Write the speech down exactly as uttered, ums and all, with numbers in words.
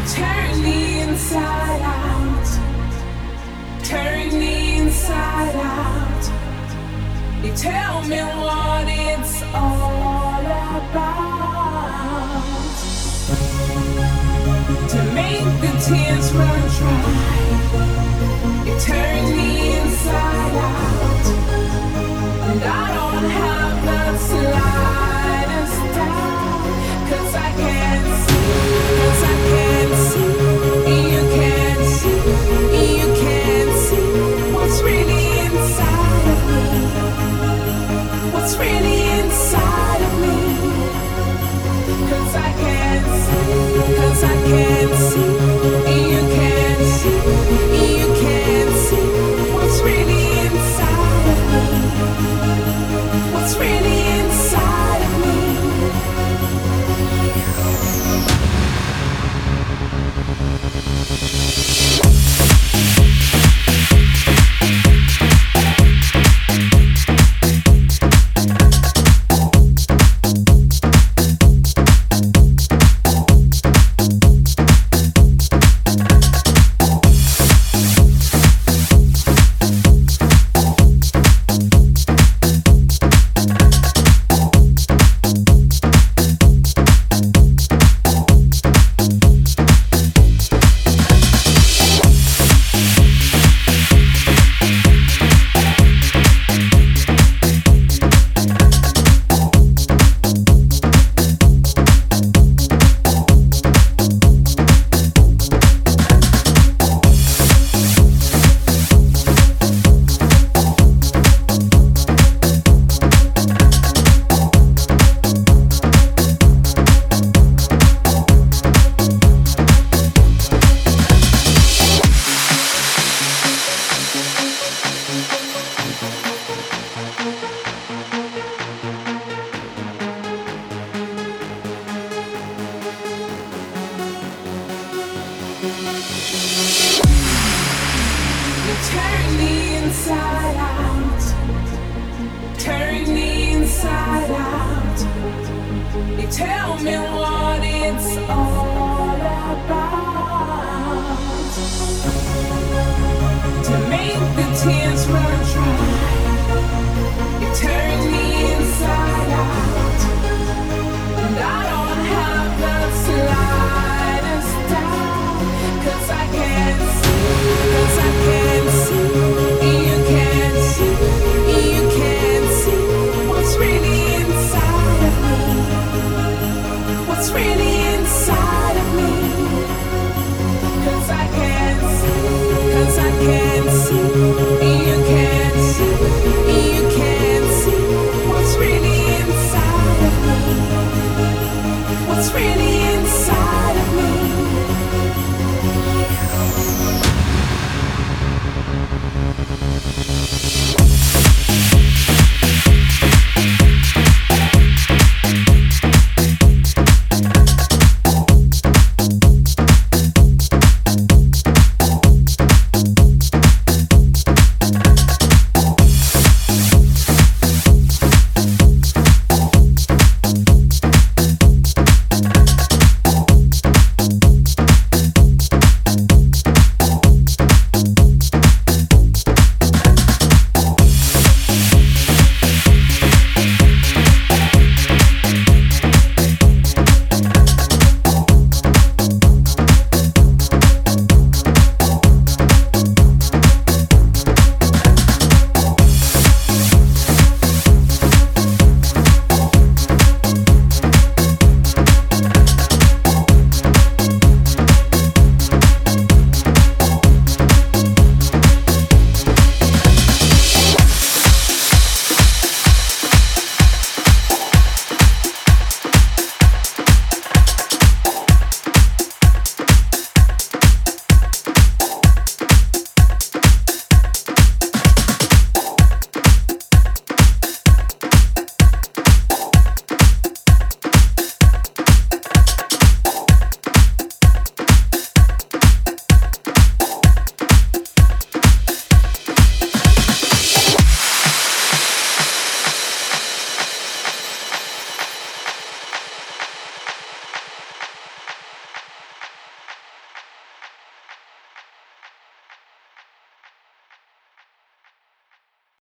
Turn me inside out. Turn me inside out. You tell me what it's all about. To make the tears run dry. You turn me inside out. And I don't have the slightest doubt. 'Cause I can't see, 'cause I can't see. You can't see, you can't see what's really inside of me. What's really inside of me. 'Cause I can't see, 'cause I can't see. You can't see, you can't see what's really inside of me. What's really inside of me. Turn me inside out. Turn me inside out. You tell me what it's all about. To make the tears run dry. You turn me inside out. And I don't have the slightest doubt. 'Cause I can't see, 'cause I can't see. You can't see, you can't see what's really inside of me. What's really inside of me. 'Cause I can't see, 'cause I can't see. You can't see, you can't see what's really inside of me. What's really inside.